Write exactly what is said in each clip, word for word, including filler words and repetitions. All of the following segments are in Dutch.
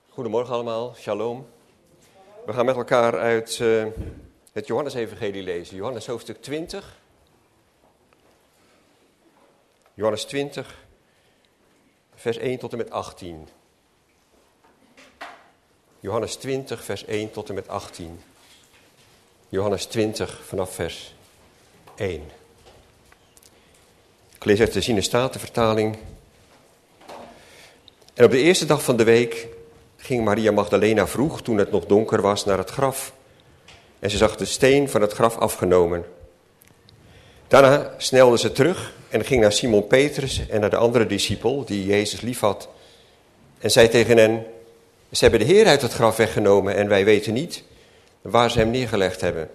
Goedemorgen allemaal, shalom. We gaan met elkaar uit uh, het Johannesevangelie lezen. Johannes hoofdstuk twintig. Johannes twintig, vers één tot en met achttien. Johannes twintig, vers één tot en met achttien. Johannes twintig, vanaf vers één. Ik lees uit de Ziene Statenvertaling. En op de eerste dag van de week ging Maria Magdalena vroeg, toen het nog donker was, naar het graf. En ze zag de steen van het graf afgenomen. Daarna snelde ze terug en ging naar Simon Petrus en naar de andere discipel, die Jezus liefhad. En zei tegen hen: ze hebben de Heer uit het graf weggenomen en wij weten niet waar ze hem neergelegd hebben.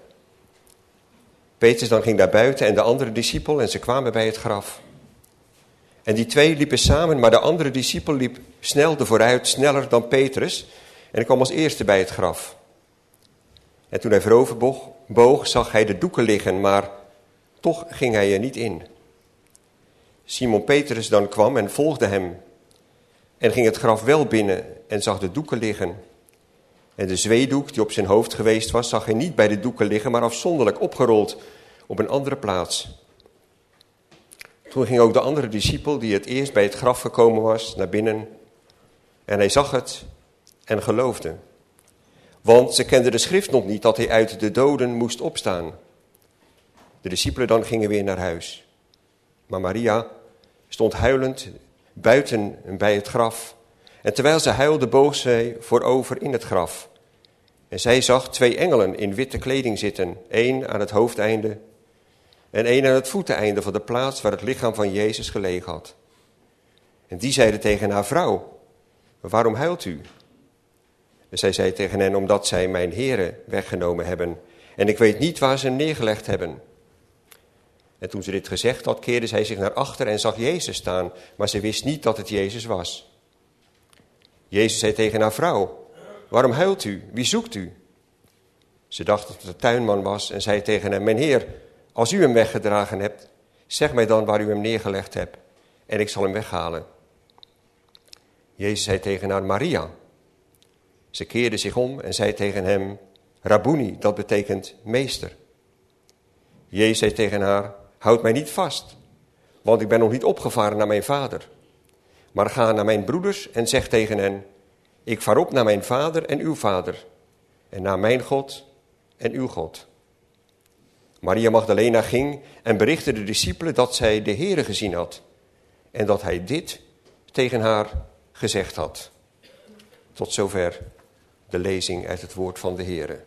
Petrus dan ging naar buiten en de andere discipel en ze kwamen bij het graf. En die twee liepen samen, maar de andere discipel liep snel vooruit, sneller dan Petrus, en kwam als eerste bij het graf. En toen hij voorover boog, boog, zag hij de doeken liggen, maar toch ging hij er niet in. Simon Petrus dan kwam en volgde hem, en ging het graf wel binnen en zag de doeken liggen. En de zweedoek die op zijn hoofd geweest was, zag hij niet bij de doeken liggen, maar afzonderlijk opgerold op een andere plaats. Toen ging ook de andere discipel, die het eerst bij het graf gekomen was, naar binnen. En hij zag het en geloofde. Want ze kenden de schrift nog niet, dat hij uit de doden moest opstaan. De discipelen dan gingen weer naar huis. Maar Maria stond huilend buiten bij het graf. En terwijl ze huilde, boog zij voorover in het graf. En zij zag twee engelen in witte kleding zitten, één aan het hoofdeinde en één aan het voeteneinde van de plaats waar het lichaam van Jezus gelegen had. En die zeiden tegen haar: vrouw, waarom huilt u? En zij zei tegen hen: omdat zij mijn Heere weggenomen hebben en ik weet niet waar ze hem neergelegd hebben. En toen ze dit gezegd had, keerde zij zich naar achter en zag Jezus staan, maar ze wist niet dat het Jezus was. Jezus zei tegen haar: vrouw, waarom huilt u? Wie zoekt u? Ze dacht dat het de tuinman was en zei tegen hem: mijn Heer, als u hem weggedragen hebt, zeg mij dan waar u hem neergelegd hebt en ik zal hem weghalen. Jezus zei tegen haar: Maria. Ze keerde zich om en zei tegen hem: Rabboni, dat betekent meester. Jezus zei tegen haar: houd mij niet vast, want ik ben nog niet opgevaren naar mijn vader. Maar ga naar mijn broeders en zeg tegen hen: ik vaar op naar mijn vader en uw vader, en naar mijn God en uw God. Maria Magdalena ging en berichtte de discipelen dat zij de Heere gezien had en dat hij dit tegen haar gezegd had. Tot zover de lezing uit het woord van de Heere.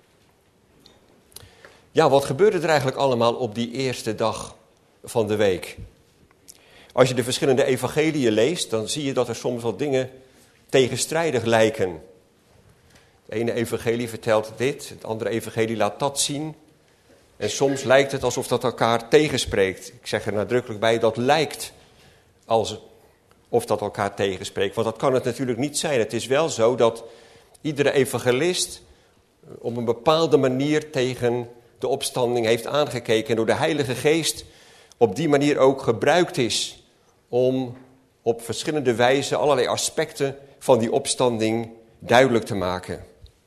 Ja, wat gebeurde er eigenlijk allemaal op die eerste dag van de week? Als je de verschillende evangeliën leest, dan zie je dat er soms wat dingen tegenstrijdig lijken. Het ene evangelie vertelt dit, het andere evangelie laat dat zien. En soms lijkt het alsof dat elkaar tegenspreekt. Ik zeg er nadrukkelijk bij, dat lijkt alsof dat elkaar tegenspreekt. Want dat kan het natuurlijk niet zijn. Het is wel zo dat iedere evangelist op een bepaalde manier tegen de opstanding heeft aangekeken. En door de Heilige Geest op die manier ook gebruikt is om op verschillende wijzen allerlei aspecten van die opstanding duidelijk te maken.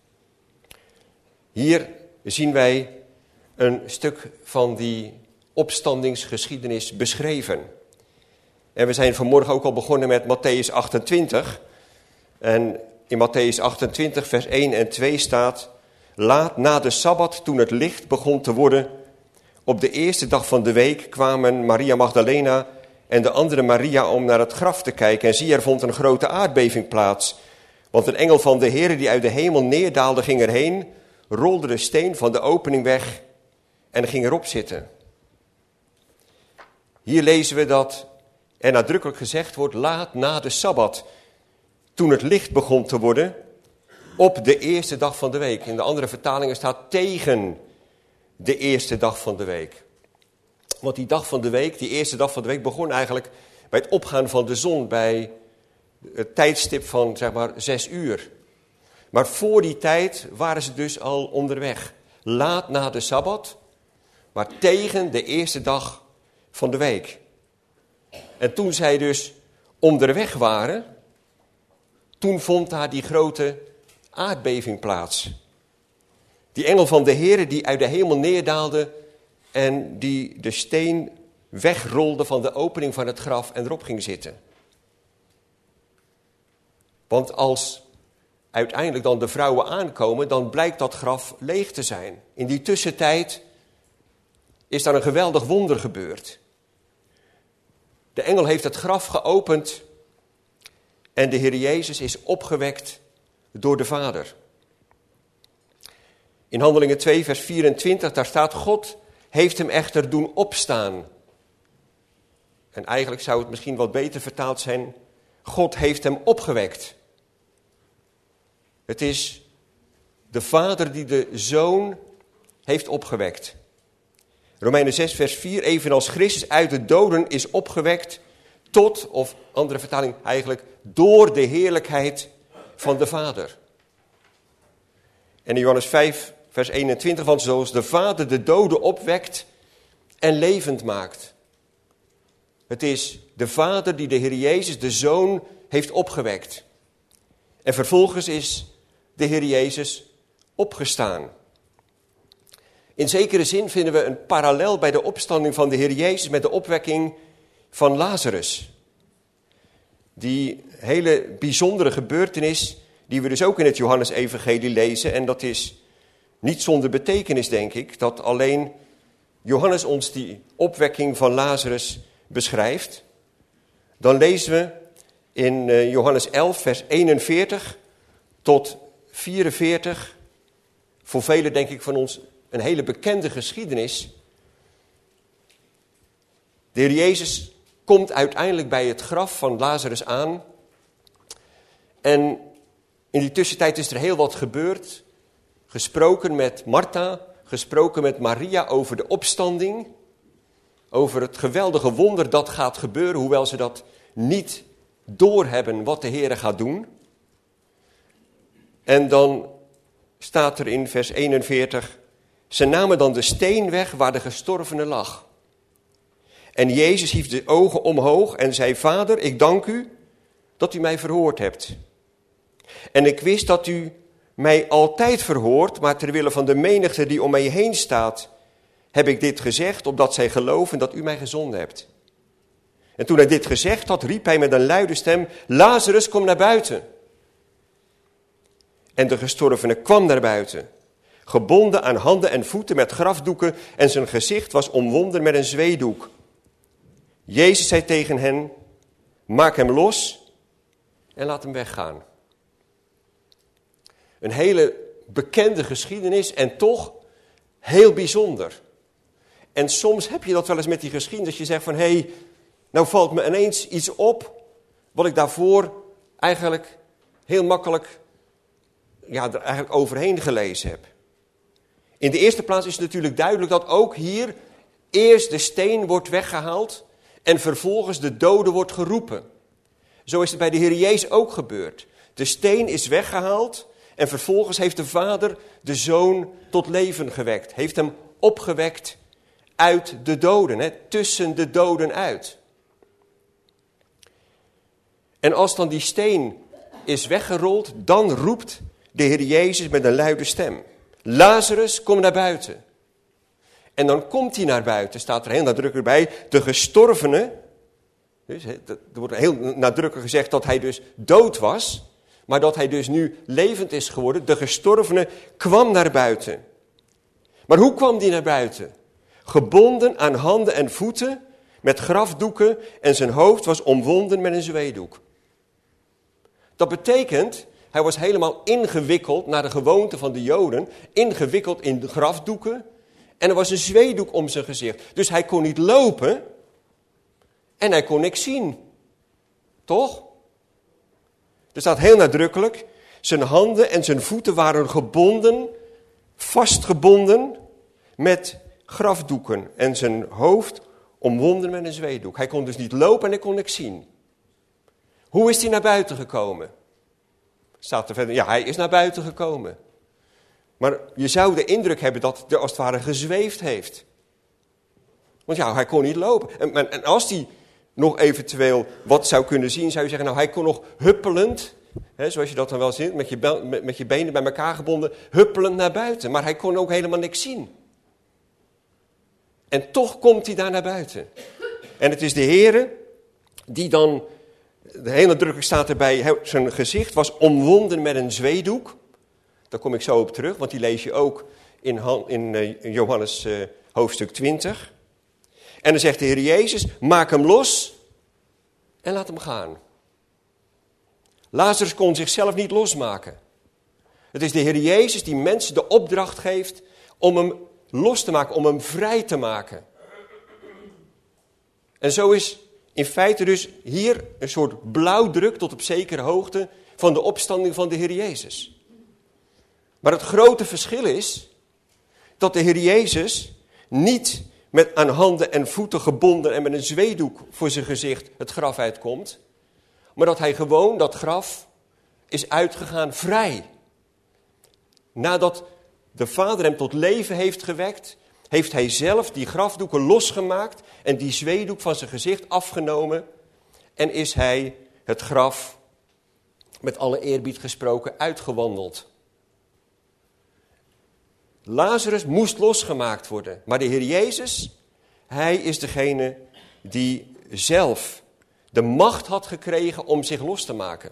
Hier zien wij een stuk van die opstandingsgeschiedenis beschreven. En we zijn vanmorgen ook al begonnen met Mattheüs achtentwintig. En in Mattheüs achtentwintig vers één en twee staat: laat na de Sabbat, toen het licht begon te worden, op de eerste dag van de week kwamen Maria Magdalena en de andere Maria om naar het graf te kijken. En zie, er vond een grote aardbeving plaats. Want een engel van de Heere die uit de hemel neerdaalde ging erheen, rolde de steen van de opening weg en ging erop zitten. Hier lezen we dat er nadrukkelijk gezegd wordt: laat na de Sabbat, toen het licht begon te worden, op de eerste dag van de week. In de andere vertalingen staat tegen de eerste dag van de week. Want die dag van de week, die eerste dag van de week, begon eigenlijk bij het opgaan van de zon, bij het tijdstip van zeg maar zes uur. Maar voor die tijd waren ze dus al onderweg. Laat na de Sabbat, maar tegen de eerste dag van de week. En toen zij dus onderweg waren, toen vond daar die grote aardbeving plaats. Die engel van de Heere die uit de hemel neerdaalde en die de steen wegrolde van de opening van het graf en erop ging zitten. Want als uiteindelijk dan de vrouwen aankomen, dan blijkt dat graf leeg te zijn. In die tussentijd is daar een geweldig wonder gebeurd. De engel heeft het graf geopend en de Heer Jezus is opgewekt door de Vader. In Handelingen twee vers vierentwintig, daar staat: God heeft hem echter doen opstaan. En eigenlijk zou het misschien wat beter vertaald zijn: God heeft hem opgewekt. Het is de Vader die de Zoon heeft opgewekt. Romeinen zes vers vier, evenals Christus uit de doden is opgewekt tot, of andere vertaling eigenlijk, door de heerlijkheid van de Vader. En in Johannes vijf vers eenentwintig, want zoals de Vader de doden opwekt en levend maakt. Het is de Vader die de Heer Jezus, de Zoon, heeft opgewekt. En vervolgens is de Heer Jezus opgestaan. In zekere zin vinden we een parallel bij de opstanding van de Heer Jezus met de opwekking van Lazarus. Die hele bijzondere gebeurtenis die we dus ook in het Johannesevangelie lezen. En dat is niet zonder betekenis, denk ik, dat alleen Johannes ons die opwekking van Lazarus beschrijft. Dan lezen we in Johannes elf vers eenenveertig tot vierenveertig. Voor velen denk ik van ons een hele bekende geschiedenis. De Heer Jezus komt uiteindelijk bij het graf van Lazarus aan. En in die tussentijd is er heel wat gebeurd. Gesproken met Martha, gesproken met Maria over de opstanding. Over het geweldige wonder dat gaat gebeuren, hoewel ze dat niet doorhebben wat de Heer gaat doen. En dan staat er in vers eenenveertig... Ze namen dan de steen weg waar de gestorvene lag. En Jezus hief de ogen omhoog en zei: Vader, ik dank u dat u mij verhoord hebt. En ik wist dat u mij altijd verhoort, maar ter wille van de menigte die om mij heen staat, heb ik dit gezegd, opdat zij geloven dat u mij gezonden hebt. En toen hij dit gezegd had, riep hij met een luide stem: Lazarus, kom naar buiten. En de gestorvene kwam naar buiten, gebonden aan handen en voeten met grafdoeken, en zijn gezicht was omwonden met een zweedoek. Jezus zei tegen hen: maak hem los en laat hem weggaan. Een hele bekende geschiedenis en toch heel bijzonder. En soms heb je dat wel eens met die geschiedenis, dat je zegt van: hé, hey, nou valt me ineens iets op wat ik daarvoor eigenlijk heel makkelijk ja, er eigenlijk overheen gelezen heb. In de eerste plaats is het natuurlijk duidelijk dat ook hier eerst de steen wordt weggehaald en vervolgens de dode wordt geroepen. Zo is het bij de Heer Jezus ook gebeurd. De steen is weggehaald en vervolgens heeft de Vader de Zoon tot leven gewekt. Heeft hem opgewekt uit de doden, hè, tussen de doden uit. En als dan die steen is weggerold, dan roept de Heer Jezus met een luide stem: Lazarus, kom naar buiten. En dan komt hij naar buiten, staat er heel nadrukkelijk bij, de gestorvene. Dus, er wordt heel nadrukkelijk gezegd dat hij dus dood was, maar dat hij dus nu levend is geworden. De gestorvene kwam naar buiten. Maar hoe kwam die naar buiten? Gebonden aan handen en voeten met grafdoeken en zijn hoofd was omwonden met een zweedoek. Dat betekent, hij was helemaal ingewikkeld naar de gewoonte van de Joden, ingewikkeld in de grafdoeken. En er was een zweedoek om zijn gezicht. Dus hij kon niet lopen en hij kon niks zien. Toch? Er staat heel nadrukkelijk, zijn handen en zijn voeten waren gebonden, vastgebonden met grafdoeken. En zijn hoofd omwonden met een zweedoek. Hij kon dus niet lopen en hij kon niks zien. Hoe is hij naar buiten gekomen? Staat er verder, ja, hij is naar buiten gekomen. Maar je zou de indruk hebben dat hij als het ware gezweefd heeft. Want ja, hij kon niet lopen. En, en als hij nog eventueel wat zou kunnen zien, zou je zeggen, nou, hij kon nog huppelend hè, zoals je dat dan wel ziet, met je, be- met, met je benen bij elkaar gebonden, huppelend naar buiten. Maar hij kon ook helemaal niks zien. En toch komt hij daar naar buiten. En het is de Heere die dan, de hele nadrukkelijk staat erbij, zijn gezicht was omwonden met een zweedoek. Daar kom ik zo op terug, want die lees je ook in, in, in Johannes uh, hoofdstuk twintig. En dan zegt de Heer Jezus, maak hem los en laat hem gaan. Lazarus kon zichzelf niet losmaken. Het is de Heer Jezus die mensen de opdracht geeft om hem los te maken, om hem vrij te maken. En zo is in feite dus hier een soort blauwdruk tot op zekere hoogte van de opstanding van de Heer Jezus. Maar het grote verschil is dat de Heer Jezus niet met aan handen en voeten gebonden en met een zweedoek voor zijn gezicht het graf uitkomt. Maar dat hij gewoon dat graf is uitgegaan vrij. Nadat de Vader hem tot leven heeft gewekt, heeft hij zelf die grafdoeken losgemaakt en die zweedoek van zijn gezicht afgenomen. En is hij het graf, met alle eerbied gesproken, uitgewandeld. Lazarus moest losgemaakt worden, maar de Heer Jezus, hij is degene die zelf de macht had gekregen om zich los te maken.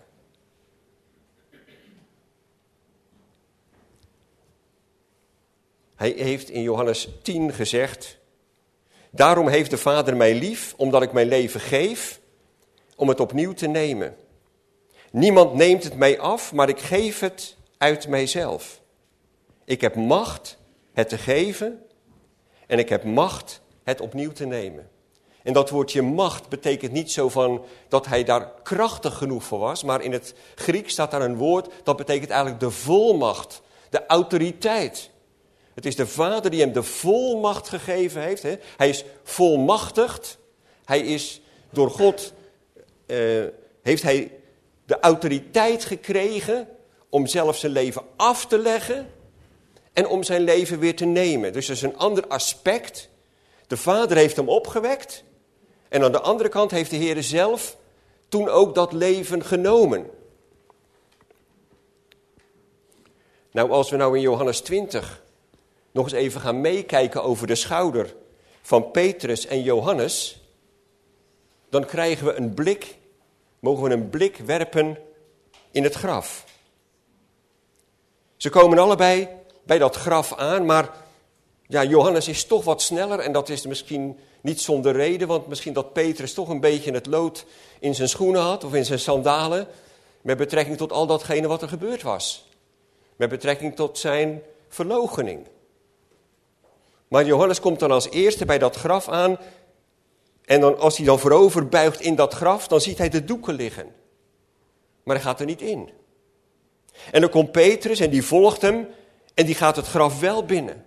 Hij heeft in Johannes tien gezegd, daarom heeft de Vader mij lief, omdat ik mijn leven geef, om het opnieuw te nemen. Niemand neemt het mij af, maar ik geef het uit mijzelf. Ik heb macht het te geven en ik heb macht het opnieuw te nemen. En dat woordje macht betekent niet zo van dat hij daar krachtig genoeg voor was, maar in het Grieks staat daar een woord dat betekent eigenlijk de volmacht, de autoriteit. Het is de Vader die hem de volmacht gegeven heeft. Hè? Hij is volmachtigd. Hij is door God, uh, heeft hij de autoriteit gekregen om zelf zijn leven af te leggen en om zijn leven weer te nemen. Dus dat is een ander aspect. De Vader heeft hem opgewekt en aan de andere kant heeft de Heer zelf toen ook dat leven genomen. Nou, als we nou in Johannes twintig nog eens even gaan meekijken over de schouder van Petrus en Johannes, dan krijgen we een blik, mogen we een blik werpen in het graf. Ze komen allebei bij dat graf aan, maar ja, Johannes is toch wat sneller en dat is misschien niet zonder reden, want misschien dat Petrus toch een beetje het lood in zijn schoenen had of in zijn sandalen, met betrekking tot al datgene wat er gebeurd was. Met betrekking tot zijn verloochening. Maar Johannes komt dan als eerste bij dat graf aan. En dan, als hij dan voorover buigt in dat graf, dan ziet hij de doeken liggen. Maar hij gaat er niet in. En dan komt Petrus en die volgt hem. En die gaat het graf wel binnen.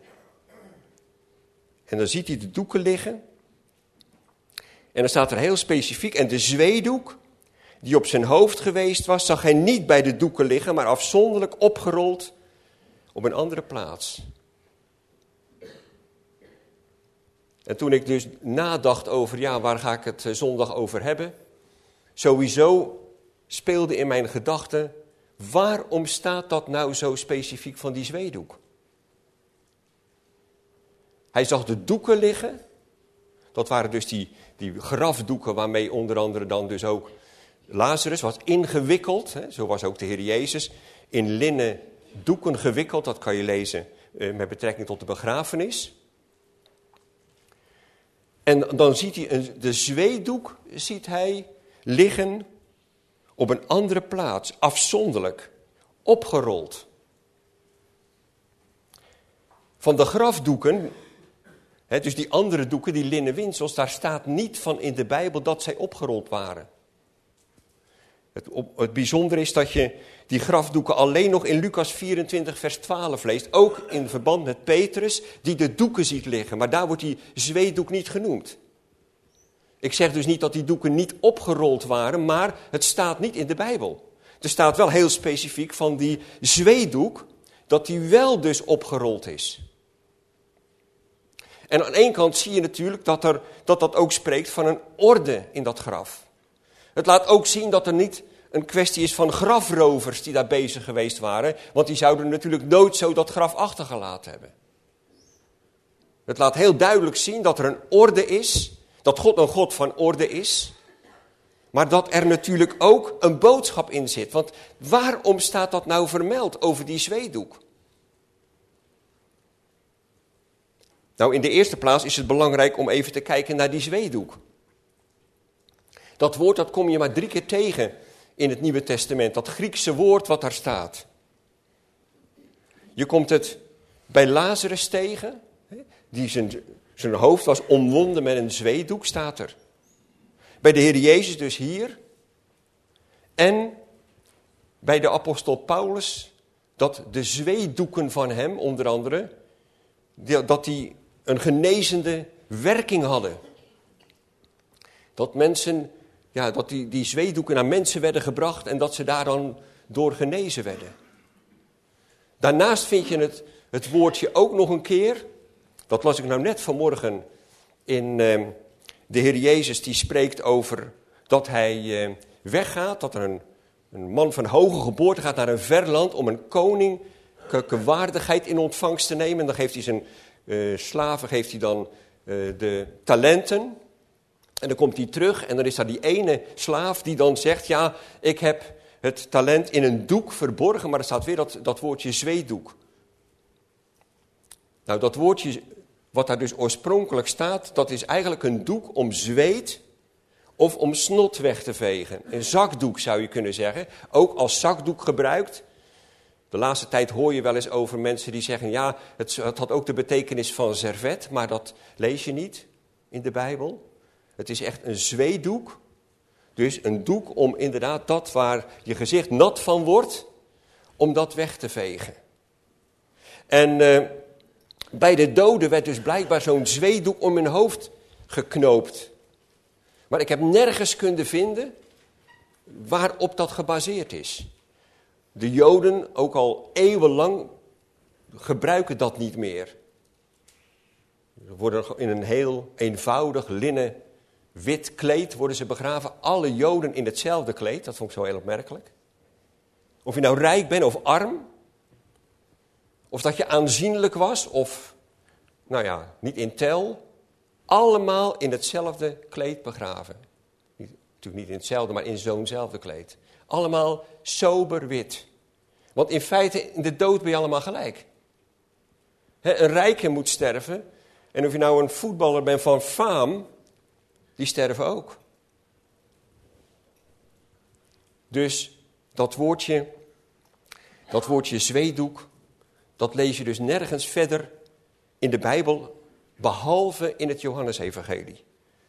En dan ziet hij de doeken liggen. En dan staat er heel specifiek. En de zweedoek die op zijn hoofd geweest was, zag hij niet bij de doeken liggen, maar afzonderlijk opgerold op een andere plaats. En toen ik dus nadacht over, ja, waar ga ik het zondag over hebben? Sowieso speelde in mijn gedachten, waarom staat dat nou zo specifiek van die zweedoek? Hij zag de doeken liggen. Dat waren dus die, die grafdoeken waarmee onder andere dan dus ook Lazarus was ingewikkeld. Hè, zo was ook de Heer Jezus in linnen doeken gewikkeld. Dat kan je lezen eh, met betrekking tot de begrafenis. En dan ziet hij een, de zweedoek ziet hij liggen op een andere plaats, afzonderlijk, opgerold. Van de grafdoeken, hè, dus die andere doeken, die linnen windsels, daar staat niet van in de Bijbel dat zij opgerold waren. Het, op, het bijzondere is dat je die grafdoeken alleen nog in Lucas vierentwintig vers twaalf leest. Ook in verband met Petrus, die de doeken ziet liggen. Maar daar wordt die zweedoek niet genoemd. Ik zeg dus niet dat die doeken niet opgerold waren, maar het staat niet in de Bijbel. Er staat wel heel specifiek van die zweedoek, dat die wel dus opgerold is. En aan één kant zie je natuurlijk dat, er, dat dat ook spreekt van een orde in dat graf. Het laat ook zien dat er niet een kwestie is van grafrovers die daar bezig geweest waren. Want die zouden natuurlijk nooit zo dat graf achtergelaten hebben. Het laat heel duidelijk zien dat er een orde is, dat God een God van orde is. Maar dat er natuurlijk ook een boodschap in zit. Want waarom staat dat nou vermeld over die zweetdoek? Nou, in de eerste plaats is het belangrijk om even te kijken naar die zweetdoek. Dat woord, dat kom je maar drie keer tegen in het Nieuwe Testament. Dat Griekse woord wat daar staat. Je komt het bij Lazarus tegen. Die zijn, zijn hoofd was omwonden met een zweetdoek, staat er. Bij de Heer Jezus dus hier. En bij de apostel Paulus, dat de zweetdoeken van hem, onder andere, dat die een genezende werking hadden. Dat mensen, ja, dat die, die zweetdoeken naar mensen werden gebracht en dat ze daar dan door genezen werden. Daarnaast vind je het, het woordje ook nog een keer, dat las ik nou net vanmorgen in uh, de Heer Jezus, die spreekt over dat hij uh, weggaat, dat er een, een man van hoge geboorte gaat naar een ver land om een koninklijke waardigheid in ontvangst te nemen. En dan geeft hij zijn uh, slaven, geeft hij dan uh, de talenten. En dan komt hij terug en dan is daar die ene slaaf die dan zegt, ja, ik heb het talent in een doek verborgen, maar er staat weer dat, dat woordje zweetdoek. Nou, dat woordje wat daar dus oorspronkelijk staat, dat is eigenlijk een doek om zweet of om snot weg te vegen. Een zakdoek zou je kunnen zeggen, ook als zakdoek gebruikt. De laatste tijd hoor je wel eens over mensen die zeggen, ja, het, het had ook de betekenis van servet, maar dat lees je niet in de Bijbel. Het is echt een zweetdoek, dus een doek om inderdaad dat waar je gezicht nat van wordt, om dat weg te vegen. En uh, bij de doden werd dus blijkbaar zo'n zweetdoek om hun hoofd geknoopt. Maar ik heb nergens kunnen vinden waarop dat gebaseerd is. De Joden, ook al eeuwenlang, gebruiken dat niet meer. Ze worden in een heel eenvoudig linnen wit kleed worden ze begraven. Alle Joden in hetzelfde kleed, dat vond ik zo heel opmerkelijk. Of je nou rijk bent of arm, of dat je aanzienlijk was, of, nou ja, niet in tel. Allemaal in hetzelfde kleed begraven. Niet, natuurlijk niet in hetzelfde, maar in zo'nzelfde kleed. Allemaal sober wit. Want in feite, in de dood ben je allemaal gelijk. He, een rijke moet sterven. En of je nou een voetballer bent van faam, die sterven ook. Dus dat woordje, dat woordje zweetdoek, dat lees je dus nergens verder in de Bijbel, behalve in het Johannesevangelie.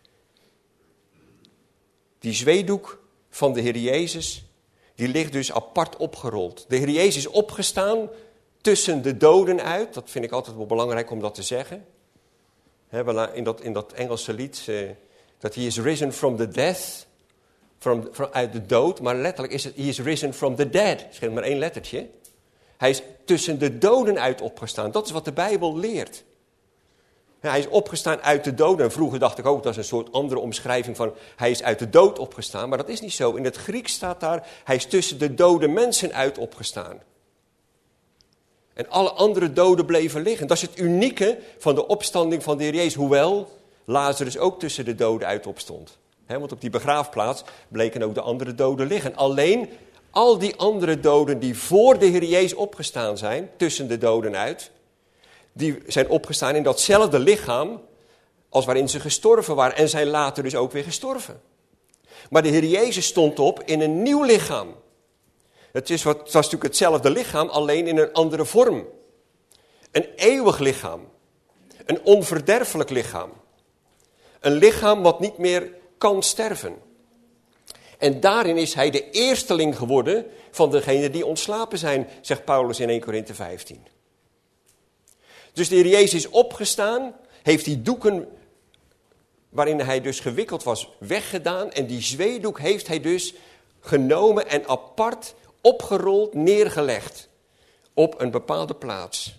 Die zweetdoek van de Heer Jezus, die ligt dus apart opgerold. De Heer Jezus is opgestaan tussen de doden uit. Dat vind ik altijd wel belangrijk om dat te zeggen. He, in, dat, in dat Engelse lied, uh, dat he is risen from the death, from, from, uit de dood. Maar letterlijk is het, he is risen from the dead. Er scheelt maar één lettertje. Hij is tussen de doden uit opgestaan. Dat is wat de Bijbel leert. Hij is opgestaan uit de doden. En vroeger dacht ik ook, dat is een soort andere omschrijving van, hij is uit de dood opgestaan. Maar dat is niet zo. In het Grieks staat daar, hij is tussen de dode mensen uit opgestaan. En alle andere doden bleven liggen. Dat is het unieke van de opstanding van de Heer Jezus. Hoewel Lazarus ook tussen de doden uit opstond. He, want op die begraafplaats bleken ook de andere doden liggen. Alleen al die andere doden die voor de Heer Jezus opgestaan zijn, tussen de doden uit, die zijn opgestaan in datzelfde lichaam als waarin ze gestorven waren. En zijn later dus ook weer gestorven. Maar de Heer Jezus stond op in een nieuw lichaam. Het, is wat, het was natuurlijk hetzelfde lichaam, alleen in een andere vorm. Een eeuwig lichaam. Een onverderfelijk lichaam. Een lichaam wat niet meer kan sterven. En daarin is hij de eersteling geworden van degenen die ontslapen zijn, zegt Paulus in eerste Korinthe vijftien. Dus de Heer Jezus is opgestaan, heeft die doeken waarin hij dus gewikkeld was weggedaan. En die zweetdoek heeft hij dus genomen en apart opgerold, neergelegd op een bepaalde plaats.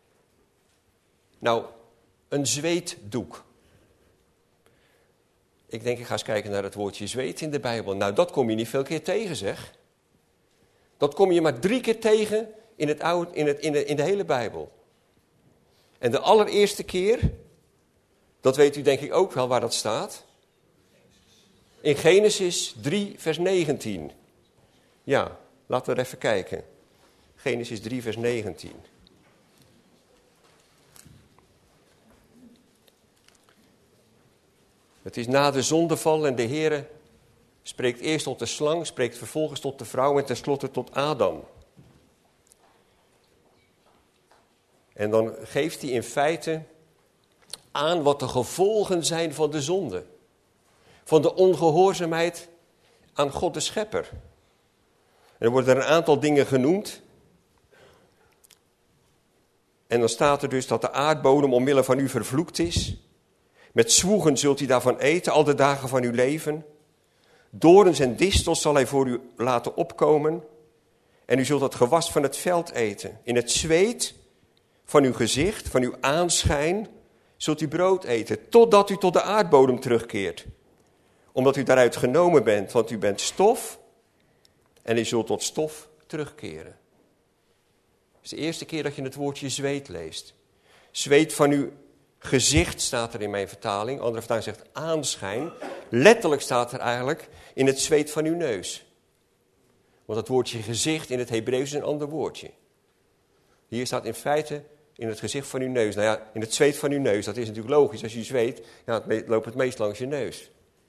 Nou, een zweetdoek. Ik denk, ik ga eens kijken naar het woordje zweet in de Bijbel. Nou, dat kom je niet veel keer tegen, zeg. Dat kom je maar drie keer tegen in, het oude, in, het, in, de, in de hele Bijbel. En de allereerste keer, dat weet u denk ik ook wel waar dat staat. In Genesis drie, vers negentien. Ja, laten we er even kijken. Genesis drie, vers negentien. Het is na de zondeval en de Heere spreekt eerst tot de slang, spreekt vervolgens tot de vrouw en tenslotte tot Adam. En dan geeft hij in feite aan wat de gevolgen zijn van de zonde. Van de ongehoorzaamheid aan God de Schepper. En er worden er een aantal dingen genoemd. En dan staat er dus dat de aardbodem omwille van u vervloekt is. Met zwoegen zult u daarvan eten, al de dagen van uw leven. Dorens en distels zal hij voor u laten opkomen. En u zult het gewas van het veld eten. In het zweet van uw gezicht, van uw aanschijn, zult u brood eten. Totdat u tot de aardbodem terugkeert. Omdat u daaruit genomen bent, want u bent stof. En u zult tot stof terugkeren. Het is de eerste keer dat je het woordje zweet leest. Zweet van uw gezicht staat er in mijn vertaling. Andere vertaling zegt aanschijn. Letterlijk staat er eigenlijk in het zweet van uw neus. Want het woordje gezicht in het Hebreeuws is een ander woordje. Hier staat in feite in het gezicht van uw neus. Nou ja, in het zweet van uw neus. Dat is natuurlijk logisch. Als je zweet, ja, het loopt het meest langs je neus.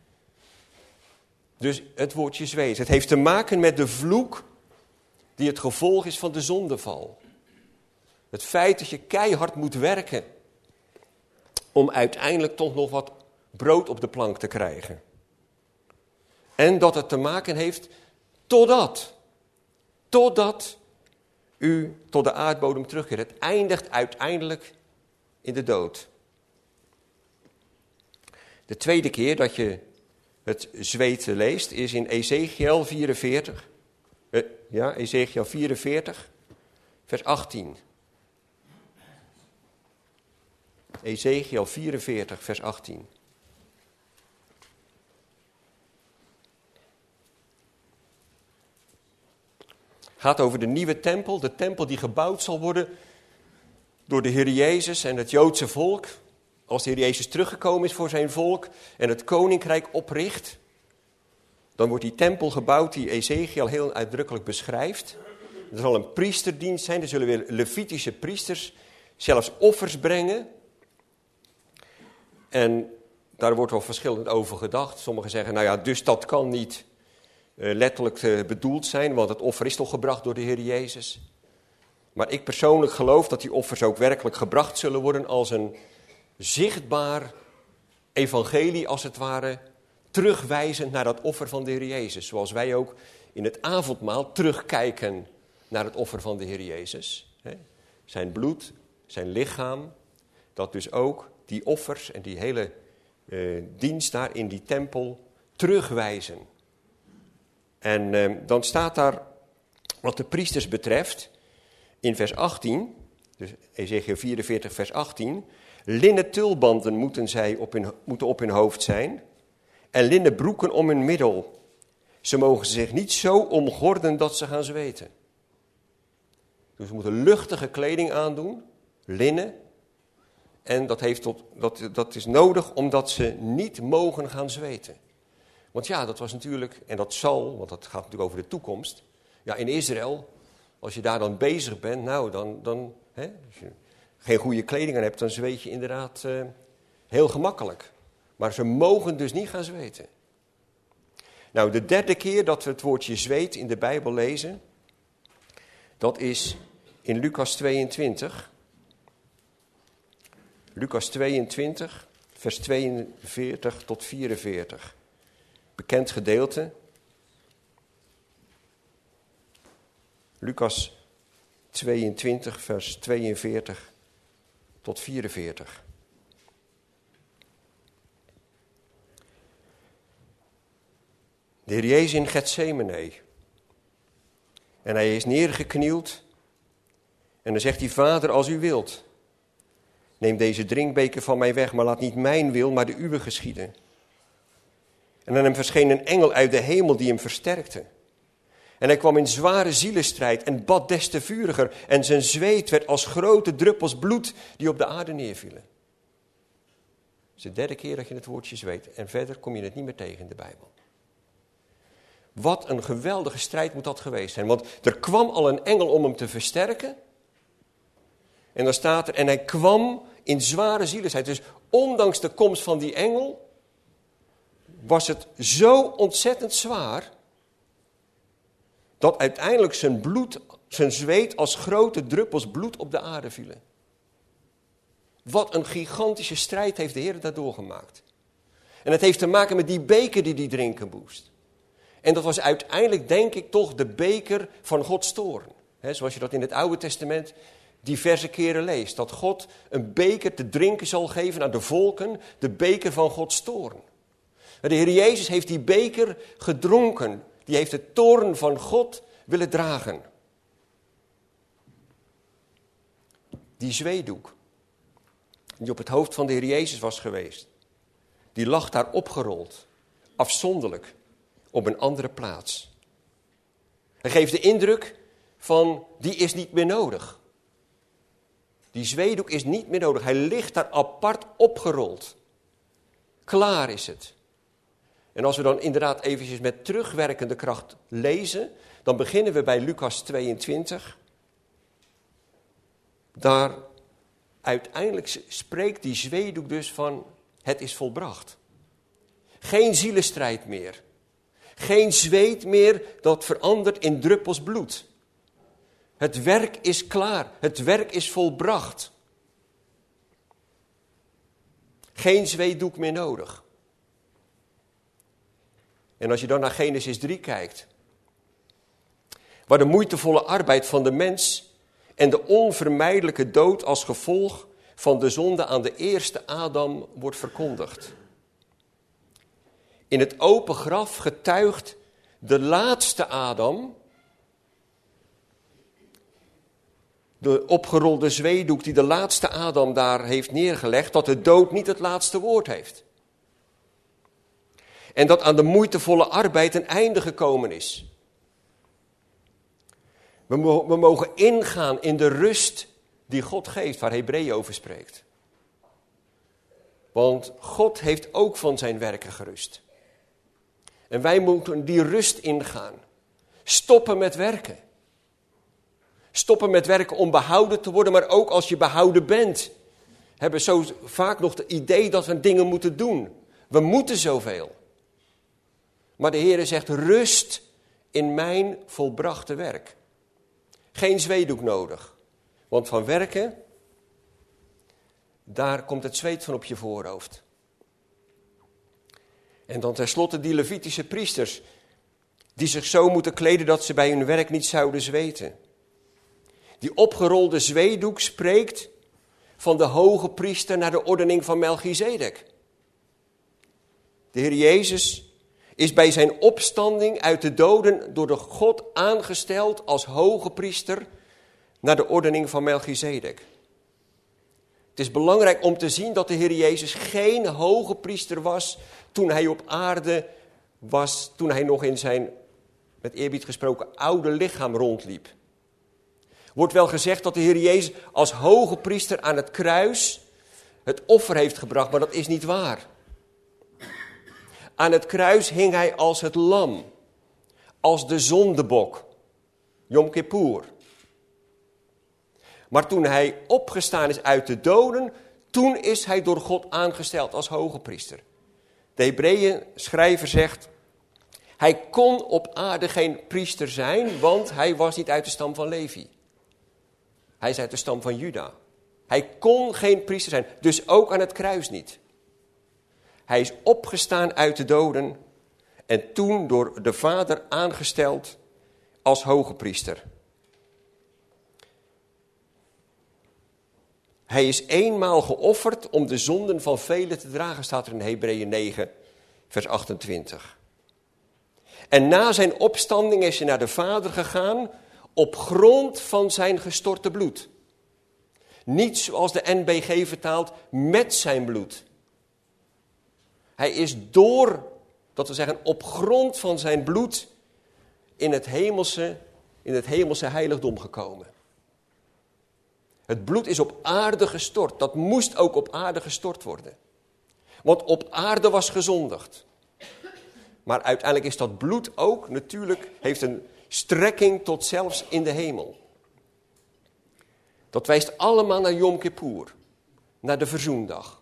Dus het woordje zweet. Het heeft te maken met de vloek die het gevolg is van de zondeval. Het feit dat je keihard moet werken om uiteindelijk toch nog wat brood op de plank te krijgen. En dat het te maken heeft totdat, totdat u tot de aardbodem terugkeert. Het eindigt uiteindelijk in de dood. De tweede keer dat je het zweet leest is in Ezekiel vierenveertig. Uh, ja, Ezekiel vierenveertig, vers achttien. Ezekiel vierenveertig, vers achttien. Gaat over de nieuwe tempel, de tempel die gebouwd zal worden door de Heer Jezus en het Joodse volk. Als de Heer Jezus teruggekomen is voor zijn volk en het koninkrijk opricht, dan wordt die tempel gebouwd die Ezekiel heel uitdrukkelijk beschrijft. Er zal een priesterdienst zijn, er zullen weer Levitische priesters zelfs offers brengen. En daar wordt wel verschillend over gedacht. Sommigen zeggen, nou ja, dus dat kan niet uh, letterlijk uh, bedoeld zijn, want het offer is toch gebracht door de Heer Jezus. Maar ik persoonlijk geloof dat die offers ook werkelijk gebracht zullen worden als een zichtbaar evangelie, als het ware, terugwijzend naar dat offer van de Heer Jezus. Zoals wij ook in het avondmaal terugkijken naar het offer van de Heer Jezus. Hè? Zijn bloed, zijn lichaam, dat dus ook die offers en die hele uh, dienst daar in die tempel terugwijzen. En uh, dan staat daar, wat de priesters betreft, in vers achttien, dus Ezekiel vierenveertig vers achttien, linnen tulbanden moeten, zij op hun, moeten op hun hoofd zijn en linnen broeken om hun middel. Ze mogen zich niet zo omgorden dat ze gaan zweten. Dus ze moeten luchtige kleding aandoen, linnen. En dat, heeft tot, dat, dat is nodig omdat ze niet mogen gaan zweten. Want ja, dat was natuurlijk, en dat zal, want dat gaat natuurlijk over de toekomst. Ja, in Israël, als je daar dan bezig bent, nou dan, dan hè, als je geen goede kleding aan hebt, dan zweet je inderdaad uh, heel gemakkelijk. Maar ze mogen dus niet gaan zweten. Nou, de derde keer dat we het woordje zweet in de Bijbel lezen, dat is in Lucas tweeëntwintig. Lucas tweeëntwintig, vers tweeënveertig tot vierenveertig. Bekend gedeelte. Lucas tweeëntwintig, vers tweeënveertig tot vierenveertig. De Heer Jezus in Getsemane. En hij is neergeknield. En dan zegt hij, Vader, als u wilt, neem deze drinkbeker van mij weg, maar laat niet mijn wil, maar de uwe geschieden. En aan hem verscheen een engel uit de hemel die hem versterkte. En hij kwam in zware zielenstrijd en bad des te vuriger. En zijn zweet werd als grote druppels bloed die op de aarde neervielen. Het is de derde keer dat je het woordje zweet. En verder kom je het niet meer tegen in de Bijbel. Wat een geweldige strijd moet dat geweest zijn. Want er kwam al een engel om hem te versterken. En dan staat er, en hij kwam in zware zielenstrijd. Dus ondanks de komst van die engel was het zo ontzettend zwaar, dat uiteindelijk zijn bloed, zijn zweet als grote druppels bloed op de aarde vielen. Wat een gigantische strijd heeft de Heer daar doorgemaakt. En het heeft te maken met die beker die hij drinken moest. En dat was uiteindelijk, denk ik, toch de beker van Gods toorn. He, zoals je dat in het Oude Testament diverse keren leest. Dat God een beker te drinken zal geven aan de volken, de beker van Gods toorn. De Heer Jezus heeft die beker gedronken. Die heeft de toorn van God willen dragen. Die zweedoek, die op het hoofd van de Heer Jezus was geweest, die lag daar opgerold, afzonderlijk, op een andere plaats. Hij geeft de indruk van, die is niet meer nodig. Die zweedoek is niet meer nodig. Hij ligt daar apart opgerold. Klaar is het. En als we dan inderdaad eventjes met terugwerkende kracht lezen, dan beginnen we bij Lucas tweeëntwintig. Daar uiteindelijk spreekt die zweedoek dus van, het is volbracht. Geen zielenstrijd meer. Geen zweet meer dat verandert in druppels bloed. Het werk is klaar. Het werk is volbracht. Geen zweetdoek meer nodig. En als je dan naar Genesis drie kijkt, waar de moeitevolle arbeid van de mens en de onvermijdelijke dood als gevolg van de zonde aan de eerste Adam wordt verkondigd. In het open graf getuigt de laatste Adam, de opgerolde zweedoek die de laatste Adam daar heeft neergelegd, dat de dood niet het laatste woord heeft. En dat aan de moeitevolle arbeid een einde gekomen is. We, mo- we mogen ingaan in de rust die God geeft, waar Hebreeën over spreekt. Want God heeft ook van zijn werken gerust. En wij moeten die rust ingaan. Stoppen met werken. Stoppen met werken om behouden te worden, maar ook als je behouden bent. Hebben zo vaak nog het idee dat we dingen moeten doen. We moeten zoveel. Maar de Heer zegt, rust in mijn volbrachte werk. Geen zweedoek nodig. Want van werken, daar komt het zweet van op je voorhoofd. En dan tenslotte die Levitische priesters, die zich zo moeten kleden dat ze bij hun werk niet zouden zweten. Die opgerolde zweedoek spreekt van de hoge priester naar de ordening van Melchizedek. De Heer Jezus is bij zijn opstanding uit de doden door de God aangesteld als hoge priester naar de ordening van Melchizedek. Het is belangrijk om te zien dat de Heer Jezus geen hoge priester was toen hij op aarde was, toen hij nog in zijn, met eerbied gesproken, oude lichaam rondliep. Wordt wel gezegd dat de Heer Jezus als hoge priester aan het kruis het offer heeft gebracht, maar dat is niet waar. Aan het kruis hing hij als het lam, als de zondebok, Yom Kippur. Maar toen hij opgestaan is uit de doden, toen is hij door God aangesteld als hoge priester. De Hebreeën schrijver zegt, hij kon op aarde geen priester zijn, want hij was niet uit de stam van Levi. Hij is uit de stam van Juda. Hij kon geen priester zijn, dus ook aan het kruis niet. Hij is opgestaan uit de doden en toen door de Vader aangesteld als hoge priester. Hij is eenmaal geofferd om de zonden van velen te dragen, staat er in Hebreeën negen, vers achtentwintig. En na zijn opstanding is hij naar de Vader gegaan op grond van zijn gestorte bloed. Niet zoals de N B G vertaalt, met zijn bloed. Hij is door Dat we zeggen, op grond van zijn bloed in het hemelse, in het hemelse heiligdom gekomen. Het bloed is op aarde gestort. Dat moest ook op aarde gestort worden. Want op aarde was gezondigd. Maar uiteindelijk is dat bloed ook natuurlijk, heeft een strekking tot zelfs in de hemel. Dat wijst allemaal naar Yom Kippur. Naar de verzoendag.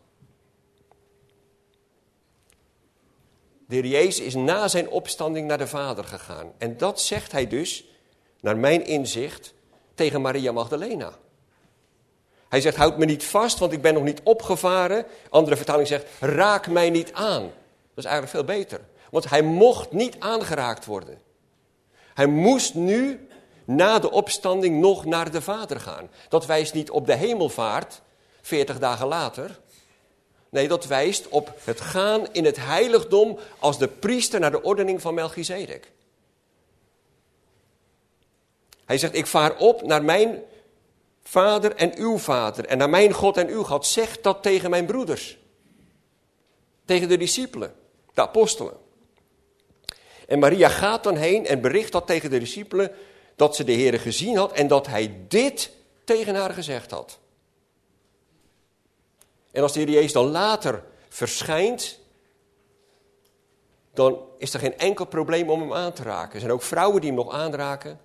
De Heer Jezus is na zijn opstanding naar de Vader gegaan. En dat zegt hij dus, naar mijn inzicht, tegen Maria Magdalena. Hij zegt, houd me niet vast, want ik ben nog niet opgevaren. Andere vertaling zegt, raak mij niet aan. Dat is eigenlijk veel beter. Want hij mocht niet aangeraakt worden. Hij moest nu, na de opstanding, nog naar de Vader gaan. Dat wijst niet op de hemelvaart, veertig dagen later. Nee, dat wijst op het gaan in het heiligdom als de priester naar de ordening van Melchizedek. Hij zegt, ik vaar op naar mijn vader en uw vader en naar mijn God en uw God. Zeg dat tegen mijn broeders. Tegen de discipelen, de apostelen. En Maria gaat dan heen en bericht dat tegen de discipelen dat ze de Heere gezien had en dat hij dit tegen haar gezegd had. En als de Heer Jezus dan later verschijnt, dan is er geen enkel probleem om hem aan te raken. Er zijn ook vrouwen die hem nog aanraken.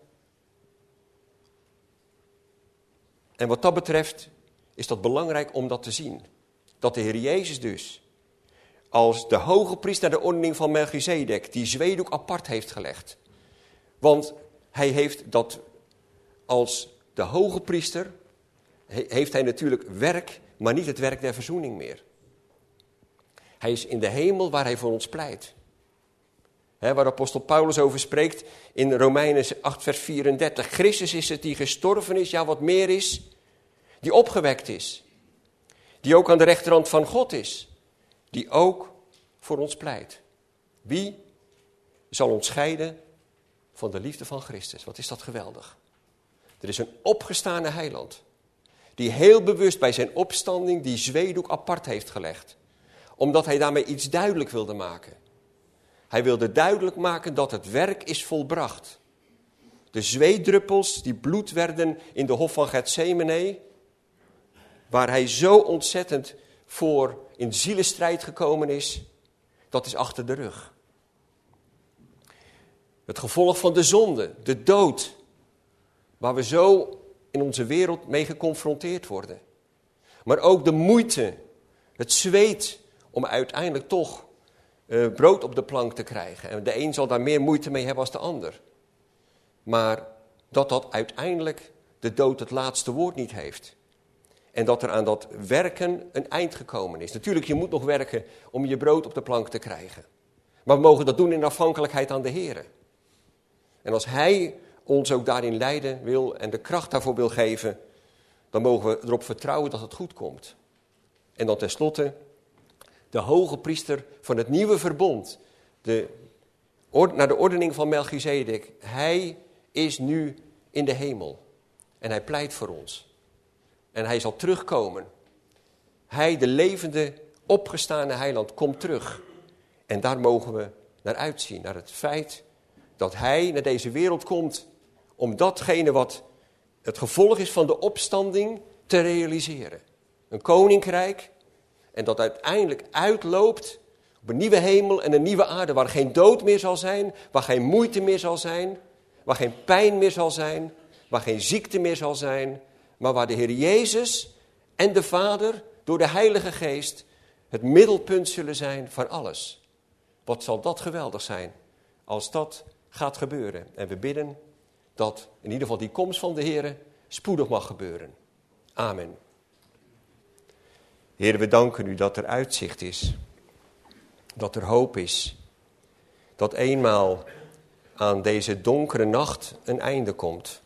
En wat dat betreft is dat belangrijk om dat te zien. Dat de Heer Jezus dus als de hoge priester naar de ordening van Melchizedek die zweedoek apart heeft gelegd. Want hij heeft dat als de hoge priester, heeft hij natuurlijk werk, maar niet het werk der verzoening meer. Hij is in de hemel waar hij voor ons pleit. He, waar apostel Paulus over spreekt in Romeinen acht vers vierendertig. Christus is het die gestorven is, ja wat meer is, die opgewekt is. Die ook aan de rechterhand van God is. Die ook voor ons pleit. Wie zal ons scheiden van de liefde van Christus? Wat is dat geweldig. Er is een opgestane heiland. Die heel bewust bij zijn opstanding die zweedoek apart heeft gelegd. Omdat hij daarmee iets duidelijk wilde maken. Hij wilde duidelijk maken dat het werk is volbracht. De zweetdruppels die bloed werden in de hof van Gethsemane, waar hij zo ontzettend voor in zielestrijd gekomen is, dat is achter de rug. Het gevolg van de zonde, de dood, waar we zo in onze wereld mee geconfronteerd worden. Maar ook de moeite, het zweet om uiteindelijk toch uh, brood op de plank te krijgen. En de een zal daar meer moeite mee hebben als de ander. Maar dat dat uiteindelijk de dood het laatste woord niet heeft. En dat er aan dat werken een eind gekomen is. Natuurlijk, je moet nog werken om je brood op de plank te krijgen. Maar we mogen dat doen in afhankelijkheid aan de Heer. En als Hij ons ook daarin leiden wil en de kracht daarvoor wil geven, dan mogen we erop vertrouwen dat het goed komt. En dan tenslotte, de hoge priester van het nieuwe verbond, de, naar de ordening van Melchizedek, hij is nu in de hemel. En hij pleit voor ons. En hij zal terugkomen. Hij, de levende, opgestane heiland, komt terug. En daar mogen we naar uitzien, naar het feit dat hij naar deze wereld komt om datgene wat het gevolg is van de opstanding te realiseren. Een koninkrijk en dat uiteindelijk uitloopt op een nieuwe hemel en een nieuwe aarde waar geen dood meer zal zijn, waar geen moeite meer zal zijn, waar geen pijn meer zal zijn, waar geen ziekte meer zal zijn, maar waar de Heer Jezus en de Vader door de Heilige Geest het middelpunt zullen zijn van alles. Wat zal dat geweldig zijn als dat gaat gebeuren. En we bidden dat in ieder geval die komst van de Heer spoedig mag gebeuren. Amen. Heer, we danken u dat er uitzicht is. Dat er hoop is. Dat eenmaal aan deze donkere nacht een einde komt.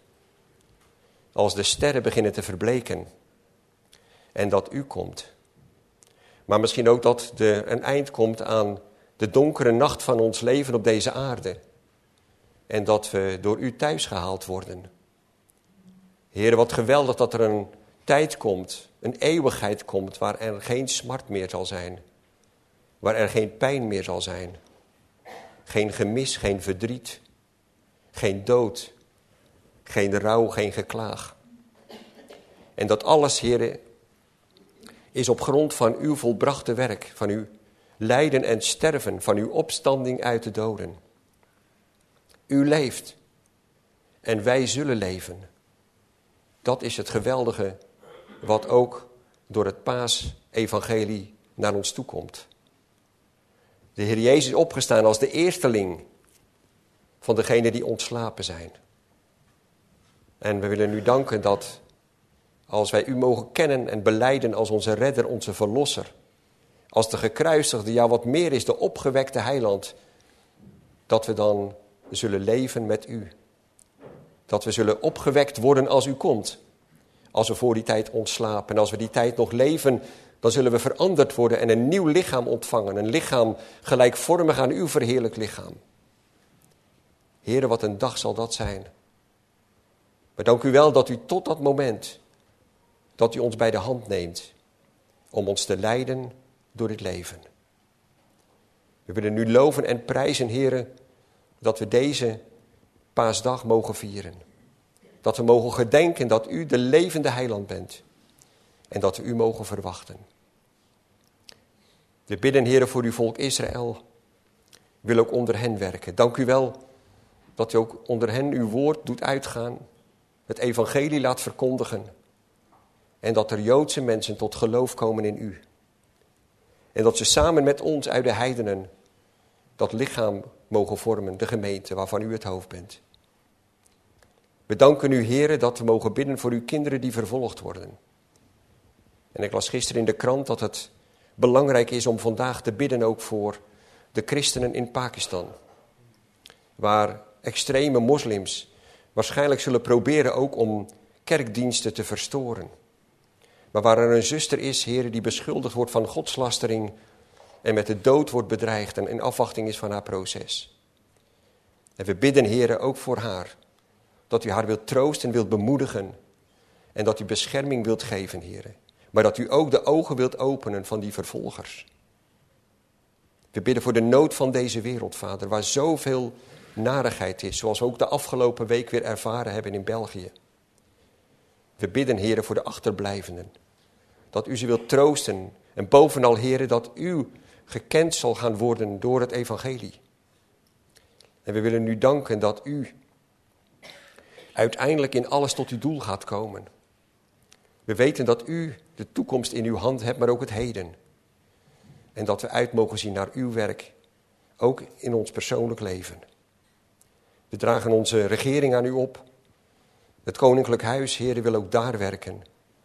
Als de sterren beginnen te verbleken. En dat u komt. Maar misschien ook dat er een eind komt aan de donkere nacht van ons leven op deze aarde. En dat we door u thuis gehaald worden. Heer, wat geweldig dat er een tijd komt, een eeuwigheid komt, waar er geen smart meer zal zijn. Waar er geen pijn meer zal zijn. geen gemis, geen verdriet, geen dood, geen rouw, geen geklaag. En dat alles, Heere, is op grond van uw volbrachte werk, van uw lijden en sterven, van uw opstanding uit de doden. U leeft en wij zullen leven. Dat is het geweldige wat ook door het Paasevangelie naar ons toe komt. De Heer Jezus is opgestaan als de eersteling van degenen die ontslapen zijn. En we willen u danken dat als wij u mogen kennen en belijden als onze redder, onze verlosser, als de gekruisigde, ja wat meer is, de opgewekte heiland, dat we dan zullen leven met u. Dat we zullen opgewekt worden als u komt. Als we voor die tijd ontslapen en als we die tijd nog leven, dan zullen we veranderd worden en een nieuw lichaam ontvangen. Een lichaam gelijkvormig aan uw verheerlijk lichaam. Heere, wat een dag zal dat zijn. Maar dank u wel dat u tot dat moment, dat u ons bij de hand neemt om ons te leiden door dit leven. We willen u loven en prijzen, Heere, dat we deze paasdag mogen vieren. Dat we mogen gedenken dat u de levende heiland bent. En dat we u mogen verwachten. We bidden, Heere, voor uw volk Israël. Wil ook onder hen werken. Dank u wel dat u ook onder hen uw woord doet uitgaan. Het evangelie laat verkondigen. En dat er Joodse mensen tot geloof komen in u. En dat ze samen met ons uit de heidenen dat lichaam mogen vormen, de gemeente waarvan u het hoofd bent. We danken u, Heere, dat we mogen bidden voor uw kinderen die vervolgd worden. En ik las gisteren in de krant dat het belangrijk is om vandaag te bidden ook voor de christenen in Pakistan. Waar extreme moslims waarschijnlijk zullen proberen ook om kerkdiensten te verstoren. Maar waar er een zuster is, Heere, die beschuldigd wordt van godslastering en met de dood wordt bedreigd en in afwachting is van haar proces. En we bidden, Heere, ook voor haar. Dat u haar wilt troosten en wilt bemoedigen. En dat u bescherming wilt geven, Heere. Maar dat u ook de ogen wilt openen van die vervolgers. We bidden voor de nood van deze wereld, Vader, waar zoveel narigheid is. Zoals we ook de afgelopen week weer ervaren hebben in België. We bidden, Heere, voor de achterblijvenden. Dat u ze wilt troosten. En bovenal, Heere, dat u gekend zal gaan worden door het evangelie. En we willen u danken dat u uiteindelijk in alles tot uw doel gaat komen. We weten dat u de toekomst in uw hand hebt, maar ook het heden. En dat we uit mogen zien naar uw werk, ook in ons persoonlijk leven. We dragen onze regering aan u op. Het koninklijk huis, Heere, wil ook daar werken.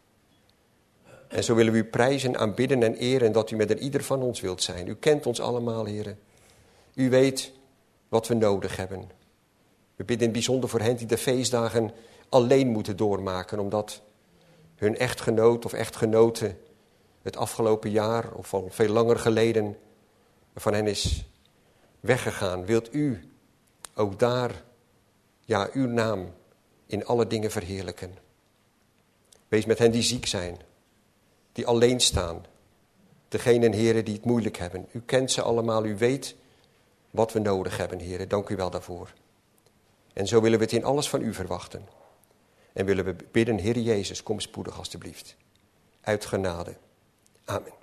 En zo willen we u prijzen, aanbidden en eren dat u met een ieder van ons wilt zijn. U kent ons allemaal, Heere. U weet wat we nodig hebben. We bidden in het bijzonder voor hen die de feestdagen alleen moeten doormaken, omdat hun echtgenoot of echtgenote het afgelopen jaar of al veel langer geleden van hen is weggegaan. Wilt u ook daar, ja, uw naam in alle dingen verheerlijken. Wees met hen die ziek zijn, die alleen staan. Degenen, Heere, die het moeilijk hebben. U kent ze allemaal, u weet wat we nodig hebben, Heere. Dank u wel daarvoor. En zo willen we het in alles van u verwachten. En willen we bidden, Heer Jezus, kom spoedig alstublieft. Uit genade. Amen.